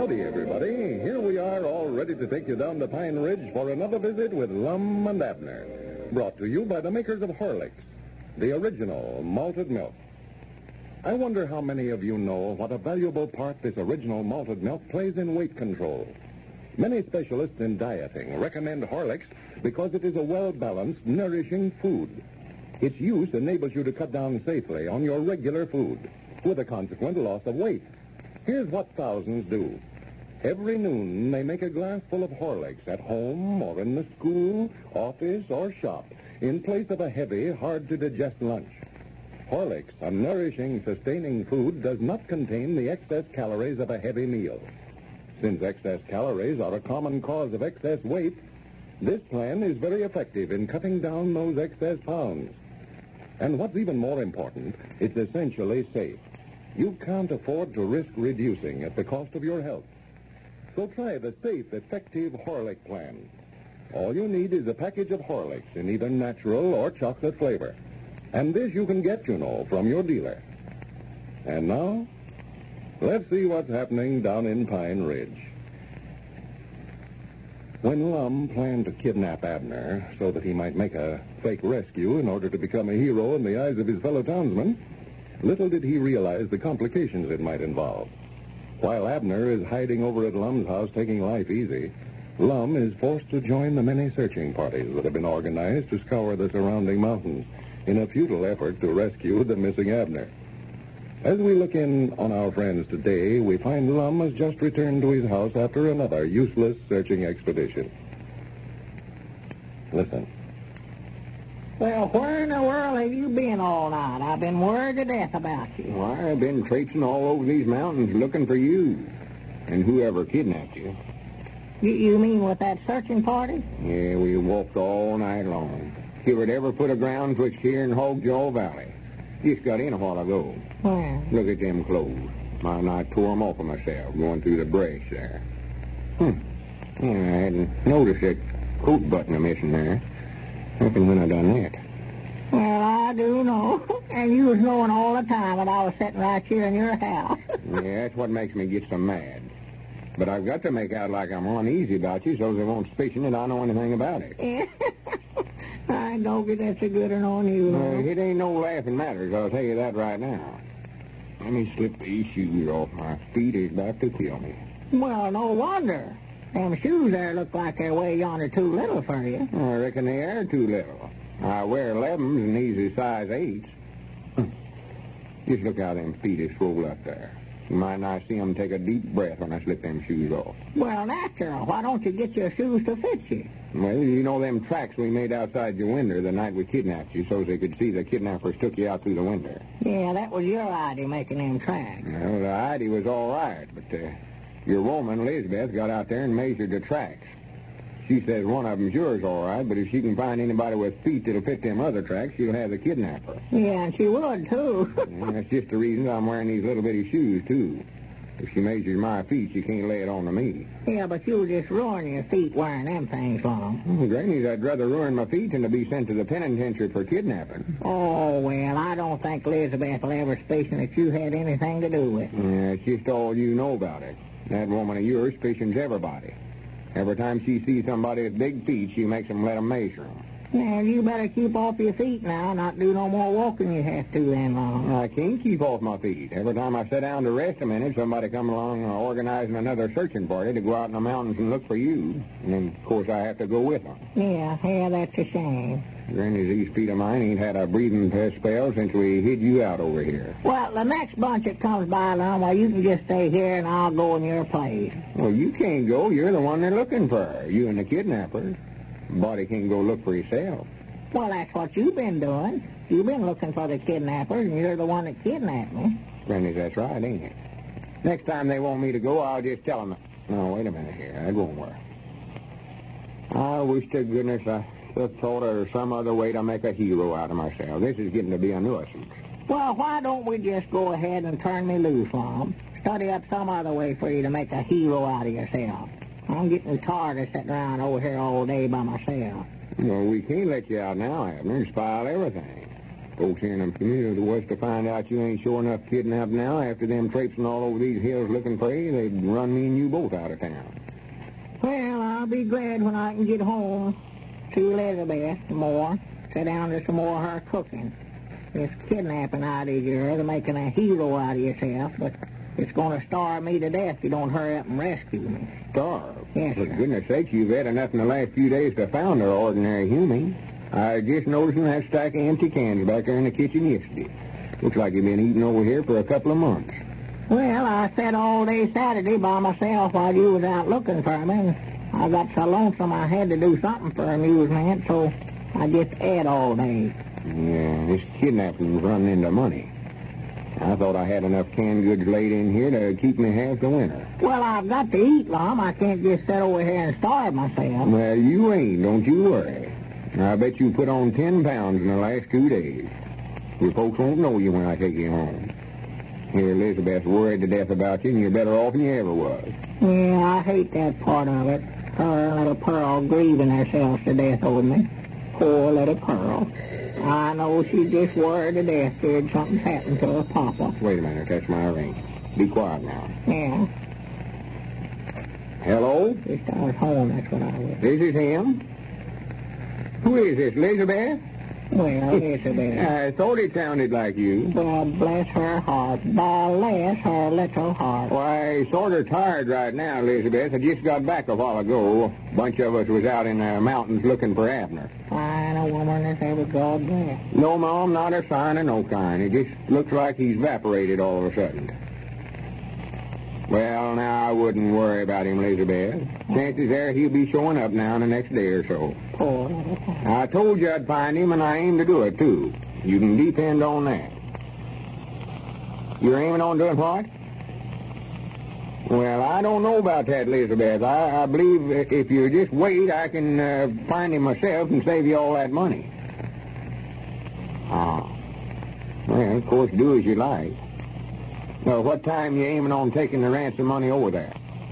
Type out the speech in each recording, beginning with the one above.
Howdy, everybody. Here we are, all ready to take you down to Pine Ridge for another visit with Lum and Abner. Brought to you by the makers of Horlicks, the original malted milk. I wonder how many of you know what a valuable part this original malted milk plays in weight control. Many specialists in dieting recommend Horlicks because it is a well-balanced, nourishing food. Its use enables you to cut down safely on your regular food, with a consequent loss of weight. Here's what thousands do. Every noon, they make a glass full of Horlicks at home or in the school, office, or shop in place of a heavy, hard-to-digest lunch. Horlicks, a nourishing, sustaining food, does not contain the excess calories of a heavy meal. Since excess calories are a common cause of excess weight, this plan is very effective in cutting down those excess pounds. And what's even more important, it's essentially safe. You can't afford to risk reducing at the cost of your health. So try the safe, effective Horlick plan. All you need is a package of Horlicks in either natural or chocolate flavor. And this you can get, you know, from your dealer. And now, let's see what's happening down in Pine Ridge. When Lum planned to kidnap Abner so that he might make a fake rescue in order to become a hero in the eyes of his fellow townsmen, little did he realize the complications it might involve. While Abner is hiding over at Lum's house taking life easy, Lum is forced to join the many searching parties that have been organized to scour the surrounding mountains in a futile effort to rescue the missing Abner. As we look in on our friends today, we find Lum has just returned to his house after another useless searching expedition. Listen. Well, where in the world have you been all night? I've been worried to death about you. Why, I've been traipsing all over these mountains looking for you and whoever kidnapped you. You mean with that searching party? Yeah, we walked all night long. Covered every foot of ground twixt here and Hogjaw Valley. Just got in a while ago. Where? Look at them clothes. I tore them off of myself going through the brush there. Yeah, I hadn't noticed that coat button missing there. Nothing when I done that. Well, I do know. And you was knowing all the time that I was sitting right here in your house. Yeah, that's what makes me get so mad. But I've got to make out like I'm uneasy about you so they won't suspicion that I know anything about it. I don't get that so good on you, though. It ain't no laughing matters, I'll tell you that right now. Let me slip these shoes off. My feet is about to kill me. Well, no wonder. Them shoes there look like they're way yonder too little for you. I reckon they are too little. I wear 11s and these is size 8s. Just look how them feet is swole up there. You might not see them take a deep breath when I slip them shoes off. Well, natural. Why don't you get your shoes to fit you? Well, you know them tracks we made outside your window the night we kidnapped you so they could see the kidnappers took you out through the window. Yeah, that was your idea, making them tracks. Well, the idea was all right, but your woman, Elizabeth, got out there and measured the tracks. She says one of them's yours, all right, but if she can find anybody with feet that'll fit them other tracks, she'll have the kidnapper. Yeah, and she would, too. Yeah, that's just the reason I'm wearing these little bitty shoes, too. If she measures my feet, she can't lay it on to me. Yeah, but you'll just ruin your feet wearing them things long. Granny's, I'd rather ruin my feet than to be sent to the penitentiary for kidnapping. Oh, well, I don't think Elizabeth will ever suspicion that you had anything to do with it. Yeah, it's just all you know about it. That woman of yours suspicions everybody. Every time she sees somebody with big feet, she makes them let them measure them. Yeah, you better keep off your feet now, not do no more walking you have to then long. I can't keep off my feet. Every time I sit down to rest a minute, somebody come along organizing another searching party to go out in the mountains and look for you. And then, of course, I have to go with them. Yeah, that's a shame. Granny, these feet of mine ain't had a breathing spell since we hid you out over here. Well, the next bunch that comes by along, well, you can just stay here and I'll go in your place. Well, you can't go. You're the one they're looking for. You and the kidnappers. Body can't go look for yourself. Well, that's what you've been doing. You've been looking for the kidnappers, and you're the one that kidnapped me. Granny, that's right, ain't it? Next time they want me to go, I'll just tell them. No, wait a minute here. That won't work. I wish to goodness I just thought of some other way to make a hero out of myself. This is getting to be a nuisance. Well, why don't we just go ahead and turn me loose, Mom? Study up some other way for you to make a hero out of yourself. I'm getting tired of sitting around over here all day by myself. Well, we can't let you out now, Abner, and spoil everything. Folks here in the community was to find out you ain't sure enough kidnapped now after them traipsing all over these hills looking for you, they'd run me and you both out of town. Well, I'll be glad when I can get home to Elizabeth some more. Sit down to some more of her cooking. This kidnapping idea of yours of making a hero out of yourself, but it's going to starve me to death if you don't hurry up and rescue me. Starve? Yes, For sir. goodness sakes, you've had enough in the last few days to found an ordinary human. I just noticed that stack of empty cans back there in the kitchen yesterday. Looks like you've been eating over here for a couple of months. Well, I sat all day Saturday by myself while you was out looking for me. And I got so lonesome I had to do something for amusement, so I just ate all day. Yeah, this kidnapping's running into money. I thought I had enough canned goods laid in here to keep me half the winter. Well, I've got to eat, Lum. I can't just sit over here and starve myself. Well, you ain't, don't you worry. I bet you put on 10 pounds in the last 2 days. Your folks won't know you when I take you home. Here, Elizabeth's worried to death about you, and you're better off than you ever was. Yeah, I hate that part of it. Her and little Pearl grieving herself to death over me. Poor little Pearl. I know she's just worried to death, feared something's happened to her papa. Wait a minute, that's my ring. Be quiet now. Yeah, Hello? just I was home, that's what I was. This is him? Who is this, Elizabeth? Well, Elizabeth. I thought it sounded like you. God bless her heart. Bless her little heart. Why, sort of tired right now, Elizabeth. I just got back a while ago. A bunch of us was out in the mountains looking for Abner. Fine a woman as ever God bless. No, Mom, not a sign of no kind. It just looks like he's evaporated all of a sudden. Well, now, I wouldn't worry about him, Elizabeth. Chances are he'll be showing up now in the next day or so. Poor little heart. I told you I'd find him, and I aim to do it, too. You can depend on that. You're aiming on doing what? Well, I don't know about that, Elizabeth. I believe if you just wait, I can find him myself and save you all that money. Well, of course, do as you like. Well, what time you aiming on taking the ransom money over there?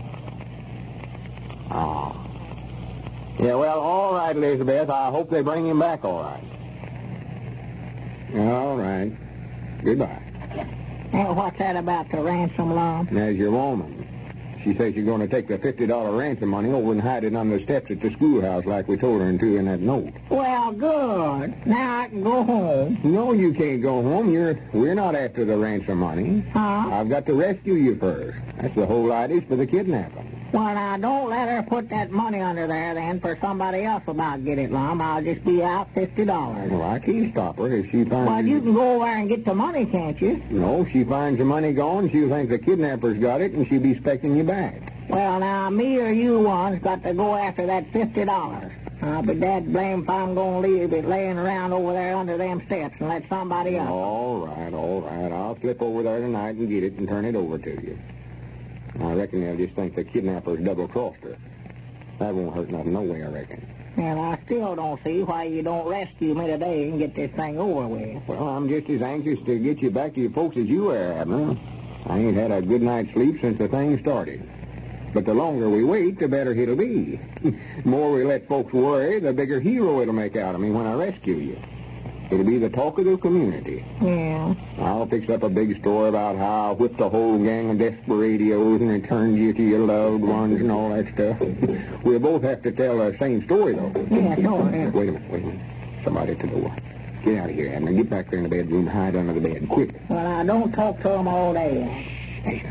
Yeah, well, all right, Elizabeth. I hope they bring him back all right. All right. Goodbye. Hey, what's that about the ransom, Lum? There's your woman. She says she's going to take the $50 ransom money over and hide it under the steps at the schoolhouse like we told her to in that note. Well, good. Now I can go home. No, you can't go home. We're not after the ransom money. Huh? I've got to rescue you first. That's the whole idea for the kidnapping. Well, now, don't let her put that money under there, then, for somebody else about get it, Lum. I'll just be out $50. Well, I can't stop her if she finds... Well, you can go over and get the money, can't you? No, if she finds the money gone, she'll think the kidnappers got it, and she'll be expecting you back. Well, now, me or you one's got to go after that $50. I'll be dad blamed if I'm going to leave it laying around over there under them steps and let somebody else. All right. I'll slip over there tonight and get it and turn it over to you. I reckon they'll just think the kidnappers double-crossed her. That won't hurt nothing no way, I reckon. And I still don't see why you don't rescue me today and get this thing over with. Well, I'm just as anxious to get you back to your folks as you are, Abner. I ain't had a good night's sleep since the thing started. But the longer we wait, the better it'll be. The more we let folks worry, the bigger hero it'll make out of me when I rescue you. It'll be the talk of the community. Yeah. I'll fix up a big story about how I whipped a whole gang of desperados and returned you to your loved ones and all that stuff. We'll both have to tell the same story, though. Yeah, sure. Wait a minute. Somebody at the door. Get out of here, Abner. Get back there in the bedroom, hide under the bed, quick. Well, I don't talk to them all day. Hey,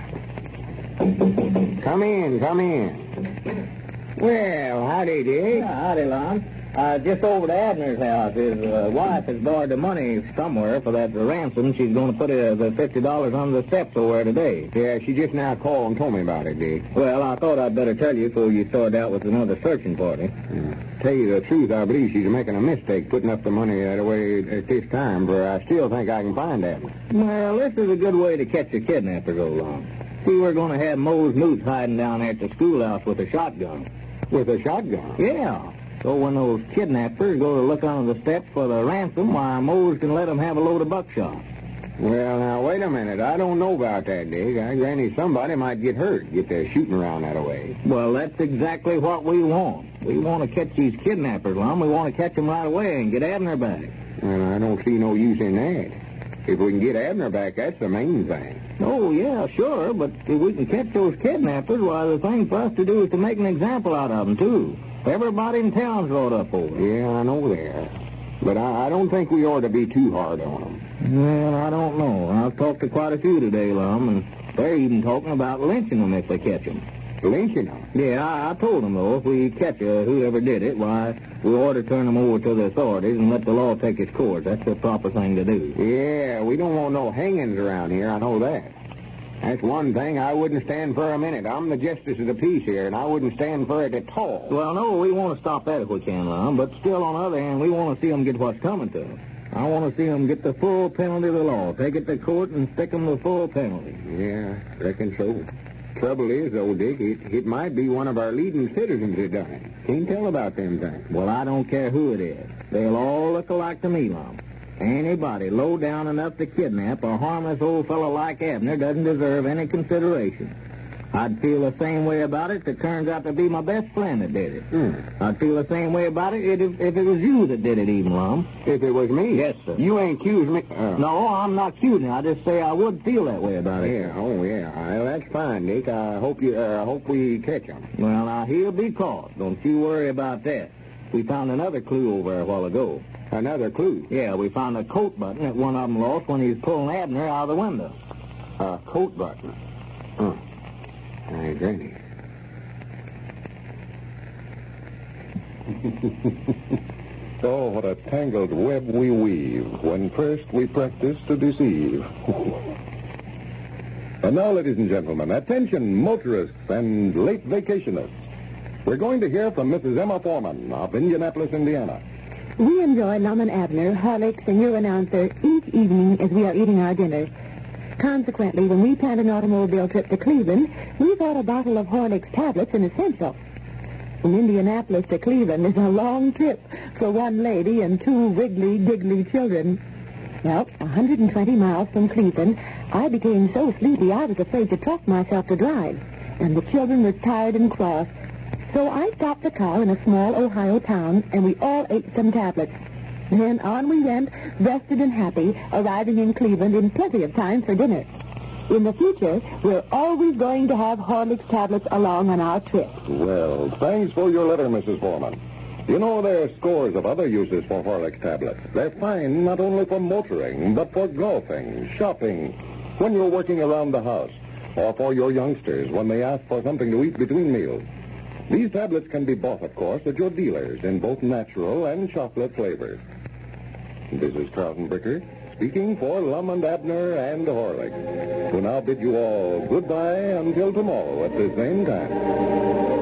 Come in. Well, howdy, Dick. Howdy, Lon. Just over to Abner's house. His wife has borrowed the money somewhere for that ransom. She's going to put the $50 on the steps over there today. Yeah, she just now called and told me about it, Dick. Well, I thought I'd better tell you before you start out with another searching party. Tell you the truth, I believe she's making a mistake putting up the money that way at this time, but I still think I can find Abner. Well, this is a good way to catch the kidnappers, old Lon. See, we're going to have Mose Newt hiding down there at the schoolhouse with a shotgun. With a shotgun? Yeah. So when those kidnappers go to look under the steps for the ransom, why, Mose can let them have a load of buckshot. Well, now, wait a minute. I don't know about that, Dick. I granny somebody might get hurt, get their shooting around that way. Well, that's exactly what we want. We want to catch these kidnappers, Lum. We want to catch them right away and get Abner back. And I don't see no use in that. If we can get Abner back, that's the main thing. Oh, yeah, sure, but if we can catch those kidnappers, why, the thing for us to do is to make an example out of them, too. Everybody in town's brought up over it. Yeah, I know they are. But I don't think we ought to be too hard on them. Well, I don't know. I've talked to quite a few today, Lum, and they're even talking about lynching them if they catch them. Lynching them? Yeah, I told them, though, if we catch whoever did it, why, we ought to turn them over to the authorities and let the law take its course. That's the proper thing to do. Yeah, we don't want no hangings around here, I know that. That's one thing I wouldn't stand for a minute. I'm the justice of the peace here, and I wouldn't stand for it at all. Well, no, we want to stop that if we can, Lum, but still, on the other hand, we want to see them get what's coming to them. I want to see them get the full penalty of the law. Take it to court and stick them the full penalty. Yeah, reckon so. Trouble is, though, Dick, it might be one of our leading citizens that done it. Can't tell about them things. Well, I don't care who it is. They'll all look alike to me, Lum. Anybody low down enough to kidnap a harmless old fellow like Abner doesn't deserve any consideration. I'd feel the same way about it if it turns out to be my best friend that did it. I'd feel the same way about it if it was you that did it, even, Lum. If it was me? Yes, sir. You ain't accused me? No, I'm not accusing you. I just say I would feel that way about it. Yeah, oh, yeah. Well, that's fine, Dick. I hope we catch him. Well, now, he'll be caught. Don't you worry about that. We found another clue over there a while ago. Another clue? Yeah, we found a coat button that one of them lost when he was pulling Abner out of the window. A coat button? Huh. Hey, Granny. Oh, what a tangled web we weave when first we practice to deceive. And now, ladies and gentlemen, attention motorists and late vacationists. We're going to hear from Mrs. Emma Foreman of Indianapolis, Indiana. We enjoy Lum and Abner, Horlicks, and your announcer each evening as we are eating our dinner. Consequently, when we plan an automobile trip to Cleveland, we thought a bottle of Horlicks tablets an essential. From Indianapolis to Cleveland is a long trip for one lady and two wiggly-diggly children. Well, 120 miles from Cleveland, I became so sleepy I was afraid to trust myself to drive, and the children were tired and cross. So I stopped the car in a small Ohio town, and we all ate some tablets. Then on we went, rested and happy, arriving in Cleveland in plenty of time for dinner. In the future, we're always going to have Horlicks tablets along on our trips. Well, thanks for your letter, Mrs. Foreman. You know, there are scores of other uses for Horlicks tablets. They're fine not only for motoring, but for golfing, shopping, when you're working around the house, or for your youngsters when they ask for something to eat between meals. These tablets can be bought, of course, at your dealers in both natural and chocolate flavors. This is Carlton Bricker, speaking for Lum and Abner and Horlicks, who now bid you all goodbye until tomorrow at the same time.